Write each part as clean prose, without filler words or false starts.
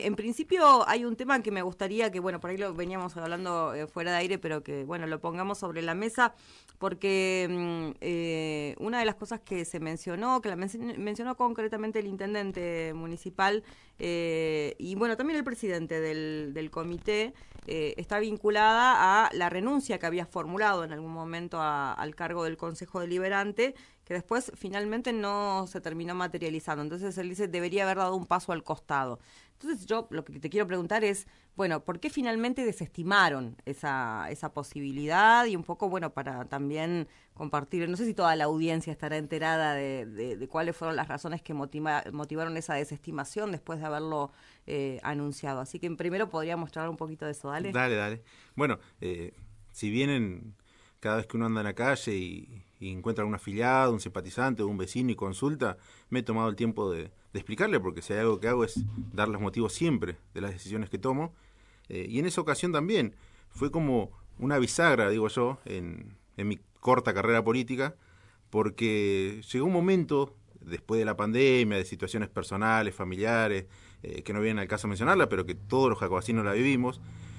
En principio hay un tema que me gustaría que, bueno, por ahí lo veníamos hablando fuera de aire, pero que, bueno, lo pongamos sobre la mesa, porque una de las cosas que se mencionó, que mencionó concretamente el intendente municipal, y bueno, también el presidente del comité, está vinculada a la renuncia que había formulado en algún momento al cargo del Consejo Deliberante, que después finalmente no se terminó materializando. Entonces él dice debería haber dado un paso al costado. Entonces yo lo que te quiero preguntar es, bueno, ¿por qué finalmente desestimaron esa posibilidad? Y un poco, bueno, para también compartir, no sé si toda la audiencia estará enterada de cuáles fueron las razones que motivaron esa desestimación después de haberlo anunciado. Así que primero podría mostrar un poquito de eso, dale. Dale. Bueno, si vienen cada vez que uno anda en la calle y encuentra un afiliado, un simpatizante o un vecino y consulta, me he tomado el tiempo de explicarle, porque si hay algo que hago es dar los motivos siempre de las decisiones que tomo. Y en esa ocasión también fue como una bisagra, digo yo, en mi corta carrera política, porque llegó un momento, después de la pandemia, de situaciones personales, familiares, que no vienen al caso mencionarla, pero que todos los jacobasinos la vivimos,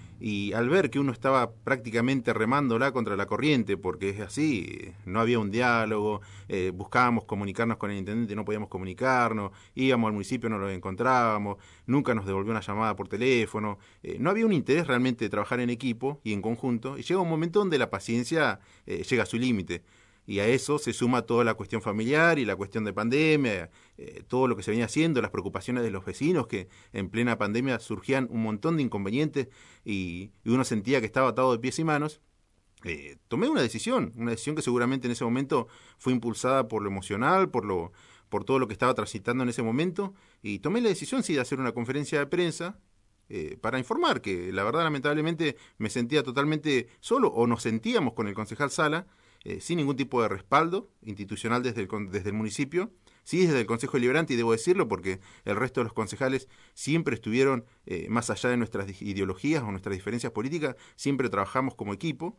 y al ver que uno estaba prácticamente remándola contra la corriente, porque es así, no había un diálogo, buscábamos comunicarnos con el intendente, no podíamos comunicarnos, íbamos al municipio, no lo encontrábamos, nunca nos devolvió una llamada por teléfono, no había un interés realmente de trabajar en equipo y en conjunto, y llega un momento donde la paciencia llega a su límite. Y a eso se suma toda la cuestión familiar y la cuestión de pandemia, todo lo que se venía haciendo, las preocupaciones de los vecinos, que en plena pandemia surgían un montón de inconvenientes y uno sentía que estaba atado de pies y manos. Tomé una decisión que seguramente en ese momento fue impulsada por lo emocional, por todo lo que estaba transitando en ese momento, y tomé la decisión, sí, de hacer una conferencia de prensa, para informar que la verdad lamentablemente me sentía totalmente solo, o nos sentíamos con el concejal Sala, sin ningún tipo de respaldo institucional desde el municipio, sí desde el Consejo Deliberante, y debo decirlo porque el resto de los concejales siempre estuvieron, más allá de nuestras ideologías o nuestras diferencias políticas, siempre trabajamos como equipo,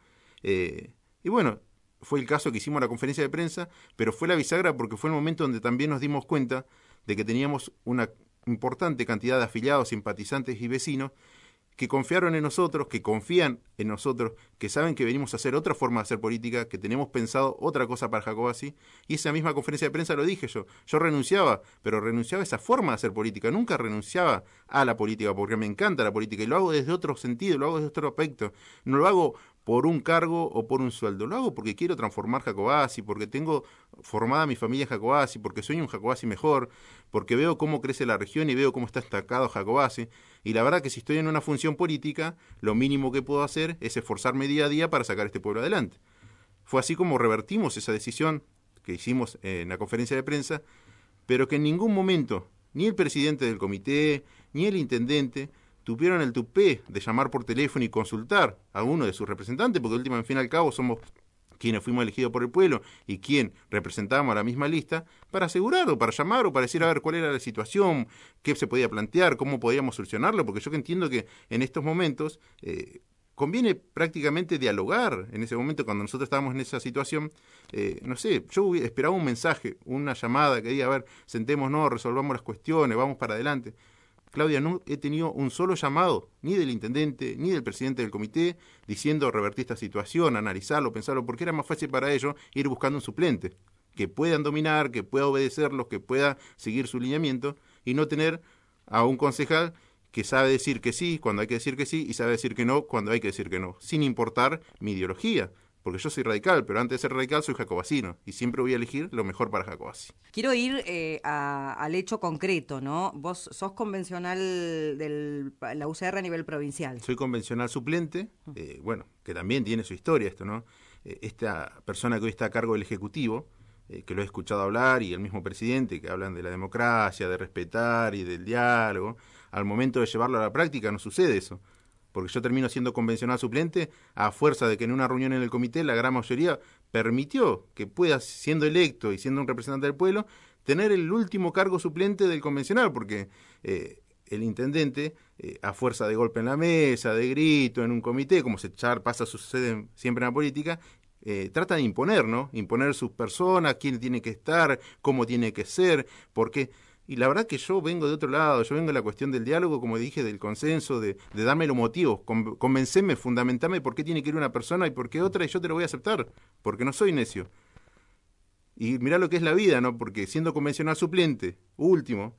y bueno, fue el caso que hicimos la conferencia de prensa, pero fue la bisagra porque fue el momento donde también nos dimos cuenta de que teníamos una importante cantidad de afiliados, simpatizantes y vecinos que confiaron en nosotros, que confían en nosotros, que saben que venimos a hacer otra forma de hacer política, que tenemos pensado otra cosa para Jacobasi, y esa misma conferencia de prensa lo dije yo renunciaba, pero renunciaba a esa forma de hacer política, nunca renunciaba a la política, porque me encanta la política, y lo hago desde otro sentido, lo hago desde otro aspecto, no lo hago por un cargo o por un sueldo, lo hago porque quiero transformar Jacobasi, porque tengo formada mi familia en Jacobasi, porque sueño un Jacobasi mejor, porque veo cómo crece la región y veo cómo está destacado Jacobasi, y la verdad que si estoy en una función política, lo mínimo que puedo hacer es esforzarme día a día para sacar este pueblo adelante. Fue así como revertimos esa decisión que hicimos en la conferencia de prensa, pero que en ningún momento, ni el presidente del comité, ni el intendente, tuvieron el tupé de llamar por teléfono y consultar a uno de sus representantes, porque última, en fin y al cabo, somos quienes fuimos elegidos por el pueblo y quien representábamos a la misma lista, para asegurar o para llamar o para decir a ver cuál era la situación, qué se podía plantear, cómo podíamos solucionarlo, porque yo que entiendo que en estos momentos conviene prácticamente dialogar. En ese momento, cuando nosotros estábamos en esa situación, no sé, yo esperaba un mensaje, una llamada que diga, a ver, sentémonos, resolvamos las cuestiones, vamos para adelante. Claudia, no he tenido un solo llamado, ni del intendente, ni del presidente del comité, diciendo revertir esta situación, analizarlo, pensarlo, porque era más fácil para ellos ir buscando un suplente, que puedan dominar, que pueda obedecerlos, que pueda seguir su lineamiento, y no tener a un concejal que sabe decir que sí cuando hay que decir que sí, y sabe decir que no cuando hay que decir que no, sin importar mi ideología. Porque yo soy radical, pero antes de ser radical soy jacobacino y siempre voy a elegir lo mejor para Jacobasi. Quiero ir al hecho concreto, ¿no? Vos sos convencional de la UCR a nivel provincial. Soy convencional suplente, bueno, que también tiene su historia esto, ¿no? Esta persona que hoy está a cargo del Ejecutivo, que lo he escuchado hablar, y el mismo presidente, que hablan de la democracia, de respetar y del diálogo, al momento de llevarlo a la práctica no sucede eso. Porque yo termino siendo convencional suplente a fuerza de que en una reunión en el comité la gran mayoría permitió que pueda, siendo electo y siendo un representante del pueblo, tener el último cargo suplente del convencional, porque el intendente, a fuerza de golpe en la mesa, de grito en un comité, como sucede siempre en la política, trata de imponer, ¿no? Imponer sus personas, quién tiene que estar, cómo tiene que ser, porque Y la verdad que yo vengo de otro lado, yo vengo de la cuestión del diálogo, como dije, del consenso, de darme los motivos, convencerme, fundamentarme por qué tiene que ir una persona y por qué otra, y yo te lo voy a aceptar, porque no soy necio. Y mirá lo que es la vida, ¿no? Porque siendo convencional suplente, último,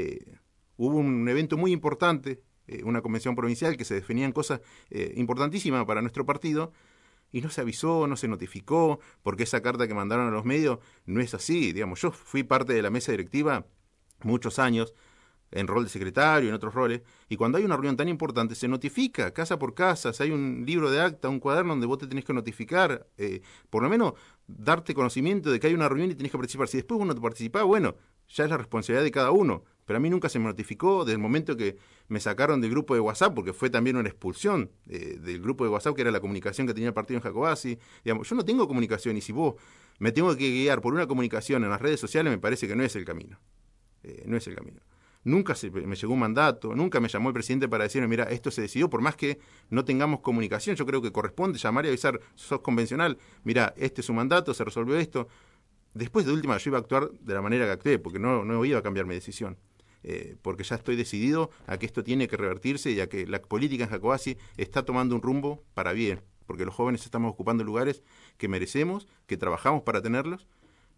hubo un evento muy importante, una convención provincial que se definían cosas importantísimas para nuestro partido, y no se avisó, no se notificó, porque esa carta que mandaron a los medios no es así. Digamos, yo fui parte de la mesa directiva muchos años, en rol de secretario, en otros roles, y cuando hay una reunión tan importante se notifica casa por casa, si hay un libro de acta, un cuaderno donde vos te tenés que notificar, por lo menos darte conocimiento de que hay una reunión y tenés que participar. Si después uno te participa, bueno, ya es la responsabilidad de cada uno, pero a mí nunca se me notificó desde el momento que me sacaron del grupo de WhatsApp, porque fue también una expulsión del grupo de WhatsApp, que era la comunicación que tenía el partido en Jacobasi. Digamos, yo no tengo comunicación, y si vos me tengo que guiar por una comunicación en las redes sociales, me parece que no es el camino. No es el camino. Nunca me llegó un mandato, nunca me llamó el presidente para decirme, mira, esto se decidió, por más que no tengamos comunicación. Yo creo que corresponde llamar y avisar, sos convencional, mira, este es su mandato, se resolvió esto. Después de última yo iba a actuar de la manera que actué, porque no iba a cambiar mi decisión, porque ya estoy decidido a que esto tiene que revertirse y a que la política en Jacobasi está tomando un rumbo para bien, porque los jóvenes estamos ocupando lugares que merecemos, que trabajamos para tenerlos.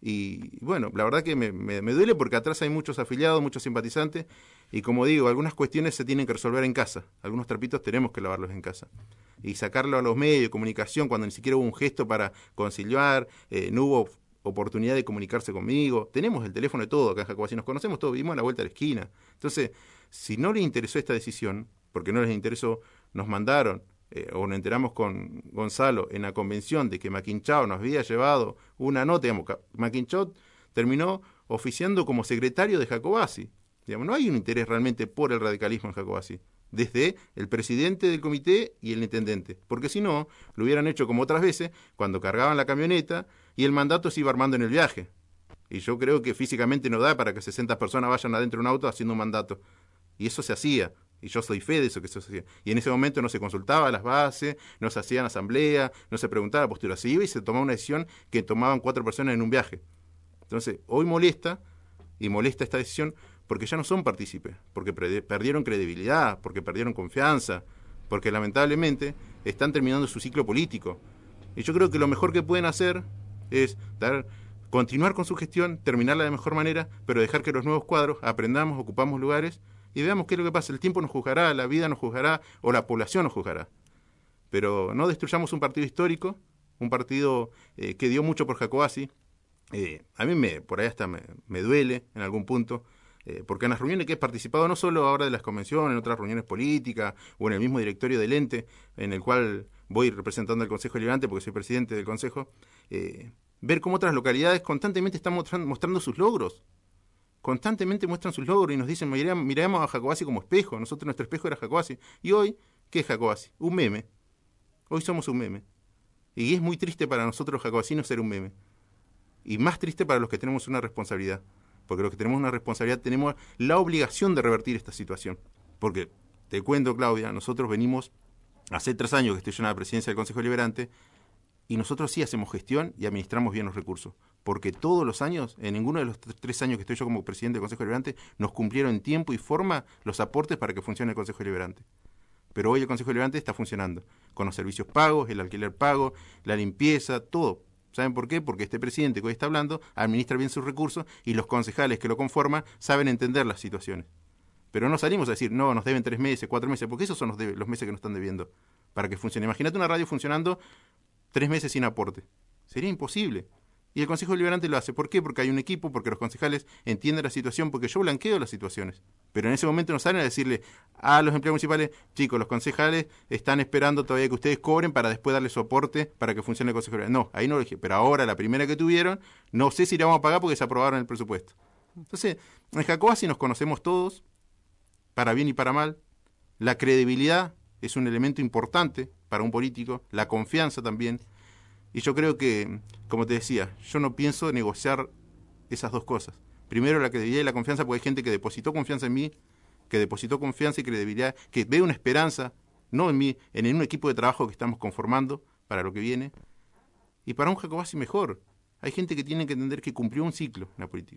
Y bueno, la verdad que me duele, porque atrás hay muchos afiliados, muchos simpatizantes, y como digo, algunas cuestiones se tienen que resolver en casa, algunos trapitos tenemos que lavarlos en casa, y sacarlo a los medios de comunicación cuando ni siquiera hubo un gesto para conciliar, no hubo oportunidad de comunicarse conmigo. Tenemos el teléfono de todo acá en Jacobasi, nos conocemos todos, vivimos a la vuelta de la esquina. Entonces, si no les interesó esta decisión, porque no les interesó, nos mandaron, o nos enteramos con Gonzalo en la convención de que Maquinchao nos había llevado una nota. Digamos, Maquinchao terminó oficiando como secretario de Jacobasi. Digamos, no hay un interés realmente por el radicalismo en Jacobasi, desde el presidente del comité y el intendente, porque si no, lo hubieran hecho como otras veces, cuando cargaban la camioneta y el mandato se iba armando en el viaje. Y yo creo que físicamente no da para que 60 personas vayan adentro de un auto haciendo un mandato. Y eso se hacía. Y yo soy fe de eso que se hacía. Y en ese momento no se consultaba las bases, no se hacían asamblea, no se preguntaba la postura. Se iba y se tomaba una decisión que tomaban 4 personas en un viaje. Entonces, hoy molesta esta decisión porque ya no son partícipes, porque perdieron credibilidad, porque perdieron confianza, porque lamentablemente están terminando su ciclo político. Y yo creo que lo mejor que pueden hacer es continuar con su gestión, terminarla de mejor manera, pero dejar que los nuevos cuadros aprendamos, ocupamos lugares y veamos qué es lo que pasa. El tiempo nos juzgará, la vida nos juzgará, o la población nos juzgará. Pero no destruyamos un partido histórico, un partido que dio mucho por Jacobasi. A mí por ahí hasta me duele en algún punto, porque en las reuniones que he participado, no solo ahora de las convenciones, en otras reuniones políticas, o en el mismo directorio del ente, en el cual voy representando al Consejo Deliberante porque soy presidente del Consejo, ver cómo otras localidades constantemente están mostrando sus logros. Constantemente muestran sus logros y nos dicen, miremos a Jacobasi como espejo. Nosotros, nuestro espejo era Jacobasi. Y hoy, ¿qué es Jacobasi? Un meme. Hoy somos un meme. Y es muy triste para nosotros los jacobasinos ser un meme. Y más triste para los que tenemos una responsabilidad. Porque los que tenemos una responsabilidad tenemos la obligación de revertir esta situación. Porque, te cuento, Claudia, nosotros venimos, hace 3 años que estoy yo en la presidencia del Consejo Deliberante, y nosotros sí hacemos gestión y administramos bien los recursos. Porque todos los años, en ninguno de los 3 años que estoy yo como presidente del Consejo Deliberante, nos cumplieron en tiempo y forma los aportes para que funcione el Consejo Deliberante. Pero hoy el Consejo Deliberante está funcionando, con los servicios pagos, el alquiler pago, la limpieza, todo. ¿Saben por qué? Porque este presidente que hoy está hablando administra bien sus recursos y los concejales que lo conforman saben entender las situaciones. Pero no salimos a decir, no, nos deben 3 meses, 4 meses, porque esos son los meses que nos están debiendo para que funcione. Imagínate una radio funcionando 3 meses sin aporte. Sería imposible. Y el Consejo Deliberante lo hace. ¿Por qué? Porque hay un equipo, porque los concejales entienden la situación, porque yo blanqueo las situaciones. Pero en ese momento no salen a decirle a los empleados municipales, chicos, los concejales están esperando todavía que ustedes cobren para después darle soporte para que funcione el Consejo Deliberante. No, ahí no lo dije. Pero ahora, la primera que tuvieron, no sé si la vamos a pagar porque se aprobaron el presupuesto. Entonces, en Jacobasi nos conocemos todos, para bien y para mal. La credibilidad es un elemento importante para un político, la confianza también. Y yo creo que, como te decía, yo no pienso negociar esas dos cosas. Primero, la credibilidad y la confianza, porque hay gente que depositó confianza en mí, que depositó confianza y credibilidad, que ve una esperanza, no en mí, en un equipo de trabajo que estamos conformando para lo que viene. Y para un Jacobasi mejor. Hay gente que tiene que entender que cumplió un ciclo en la política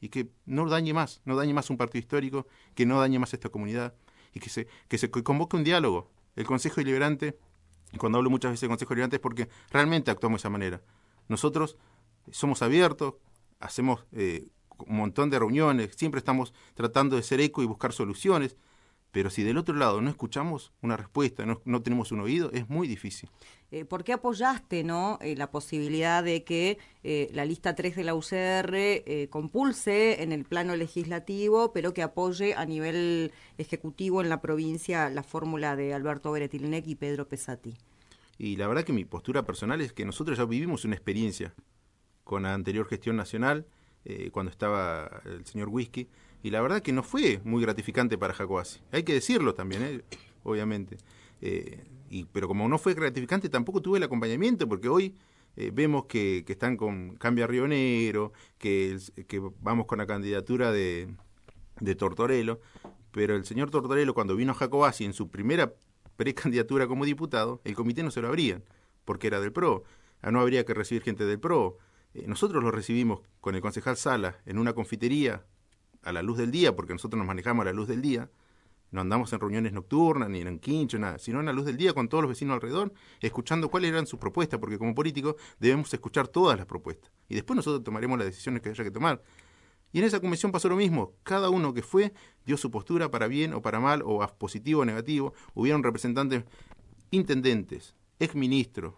y que no dañe más un partido histórico, que no dañe más esta comunidad, y que se convoque un diálogo. El Consejo Deliberante, y cuando hablo muchas veces del Consejo Deliberante es porque realmente actuamos de esa manera. Nosotros somos abiertos, hacemos un montón de reuniones, siempre estamos tratando de ser eco y buscar soluciones, pero si del otro lado no escuchamos una respuesta, no tenemos un oído, es muy difícil. ¿Por qué apoyaste la posibilidad de que la lista 3 de la UCR compulse en el plano legislativo, pero que apoye a nivel ejecutivo en la provincia la fórmula de Alberto Beretilnec y Pedro Pesati? Y la verdad que mi postura personal es que nosotros ya vivimos una experiencia con la anterior gestión nacional, cuando estaba el señor Whisky, y la verdad que no fue muy gratificante para Jacobacci. Hay que decirlo también, obviamente. Pero como no fue gratificante, tampoco tuve el acompañamiento, porque hoy vemos que están con Cambia Río Negro, que vamos con la candidatura de Tortorello, pero el señor Tortorello, cuando vino a Jacobacci en su primera precandidatura como diputado, el comité no se lo abrían, porque era del PRO. No habría que recibir gente del PRO. Nosotros lo recibimos con el concejal Sala en una confitería a la luz del día, porque nosotros nos manejamos a la luz del día, no andamos en reuniones nocturnas, ni en quincho, nada, sino en la luz del día con todos los vecinos alrededor, escuchando cuáles eran sus propuestas, porque como políticos debemos escuchar todas las propuestas, y después nosotros tomaremos las decisiones que haya que tomar. Y en esa comisión pasó lo mismo, cada uno que fue dio su postura para bien o para mal, o a positivo o negativo, hubieron representantes, intendentes, exministros,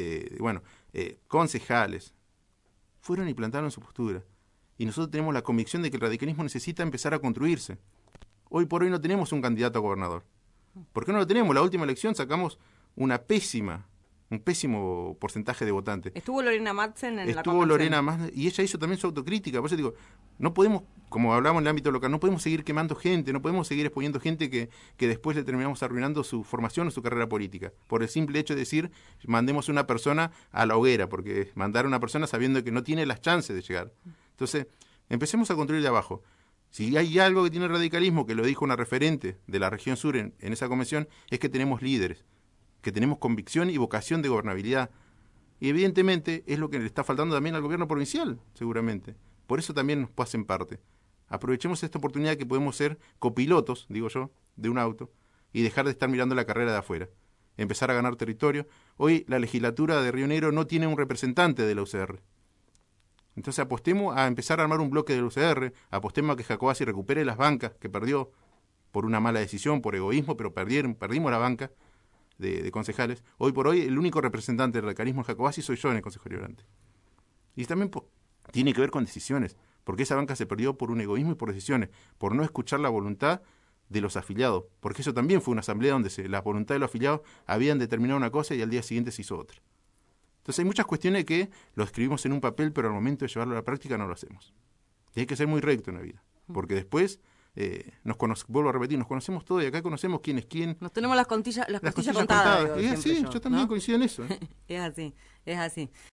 concejales, fueron y plantaron su postura. Y nosotros tenemos la convicción de que el radicalismo necesita empezar a construirse. Hoy por hoy no tenemos un candidato a gobernador. ¿Por qué no lo tenemos? La última elección sacamos un pésimo porcentaje de votantes. Estuvo Lorena Madsen en la convención. Estuvo Lorena Madsen, y ella hizo también su autocrítica. Por eso digo, no podemos, como hablamos en el ámbito local, no podemos seguir quemando gente, no podemos seguir exponiendo gente que después le terminamos arruinando su formación o su carrera política. Por el simple hecho de decir, mandemos una persona a la hoguera, porque mandar a una persona sabiendo que no tiene las chances de llegar. Entonces, empecemos a construir de abajo. Si hay algo que tiene el radicalismo, que lo dijo una referente de la región sur en esa convención, es que tenemos líderes, que tenemos convicción y vocación de gobernabilidad. Y evidentemente es lo que le está faltando también al gobierno provincial, seguramente. Por eso también nos hacen parte. Aprovechemos esta oportunidad que podemos ser copilotos, digo yo, de un auto, y dejar de estar mirando la carrera de afuera. Empezar a ganar territorio. Hoy la legislatura de Río Negro no tiene un representante de la UCR. Entonces apostemos a empezar a armar un bloque de la UCR, apostemos a que Jacobacci recupere las bancas que perdió por una mala decisión, por egoísmo, pero perdimos la banca de concejales. Hoy por hoy el único representante del radicalismo en Jacobacci soy yo en el Consejo Deliberante. Y también tiene que ver con decisiones, porque esa banca se perdió por un egoísmo y por decisiones, por no escuchar la voluntad de los afiliados, porque eso también fue una asamblea donde la voluntad de los afiliados habían determinado una cosa y al día siguiente se hizo otra. Entonces hay muchas cuestiones que lo escribimos en un papel, pero al momento de llevarlo a la práctica no lo hacemos. Y hay que ser muy recto en la vida, porque después, vuelvo a repetir, nos conocemos todos y acá conocemos quién es quién. Nos tenemos las costillas contadas. Digo, sí, yo también, ¿no? Coincido en eso. Es así.